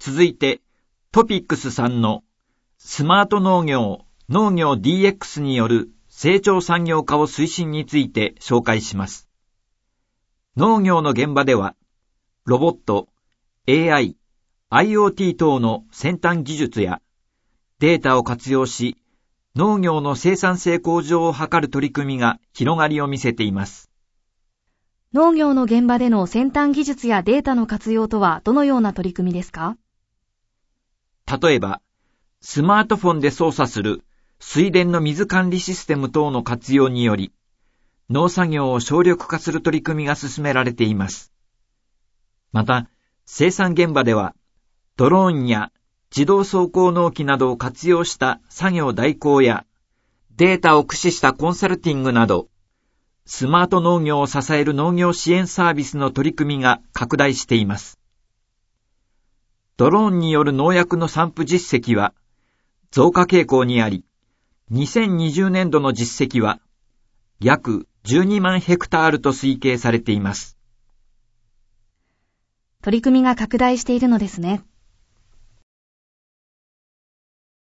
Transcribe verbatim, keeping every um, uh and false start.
続いてトピックスさんのスマート農業、農業 ディーエックス による成長産業化を推進について紹介します。農業の現場では、ロボット、エーアイ、アイオーティー 等の先端技術やデータを活用し、農業の生産性向上を図る取り組みが広がりを見せています。 農業の現場での先端技術やデータの活用とはどのような取り組みですか？ 例えば、スマートフォンで操作する水田の水管理システム等の活用により、農作業を省力化する取り組みが進められています。また、生産現場では、ドローンや自動走行農機などを活用した作業代行や、データを駆使したコンサルティングなど、スマート農業を支える農業支援サービスの取り組みが拡大しています。ドローンによる農薬の散布実績は増加傾向にあり、にせんにじゅうねんどの実績は約じゅうにまんヘクタールと推計されています。 取り組みが拡大しているのですね。